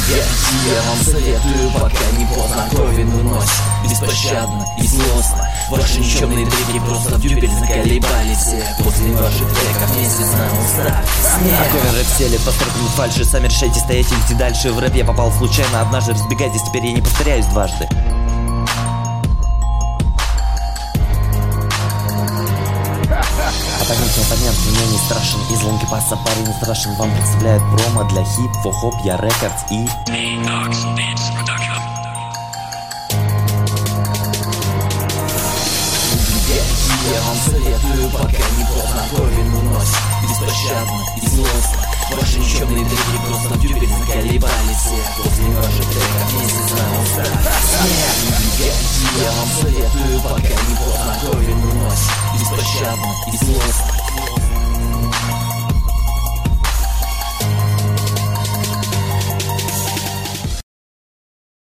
Я вам советую, пока не поздно, кровь выносит беспощадно и злостно. Ваши никчемные треки просто в дюбель заколебались. После ваших треков месяц на устах А коверы в селе по строкам фальши. Сами решайте, стоять или идти дальше. В рэп я попал случайно однажды. Разбегайтесь, теперь я не повторяюсь дважды. Оппонент меня не страшен. Из лонги паса парень не страшен. Вам представляет промо для хип-хоп, я рекордс и... Я вам советую, пока не поздно, кровь выносит беспощадно и злостно. Ваши никчемные треки просто в дюбель заколебались. После ваших треков месяц на устах Я вам советую, пока не поздно, кровь выносит беспощадно и злостно.